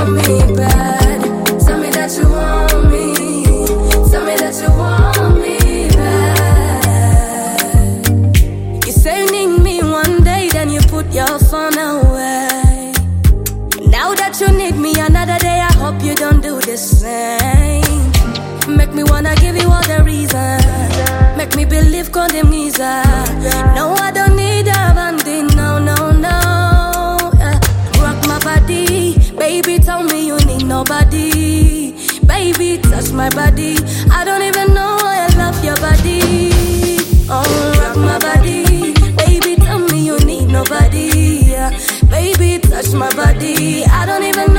want me bad. Tell me that you want me. Tell me that you want me bad. You say you need me one day, then you put your phone away. Now that you need me another day, I hope you don't do the same. Make me wanna give you all the reason. Make me believe condemnisa. No, I don't need a bandit, no, no, no. Rock my body, baby, tell me you need nobody. Baby, touch my body, I don't even know I love your body. Oh, rock my body, baby, tell me you need nobody. Baby, touch my body, I don't even know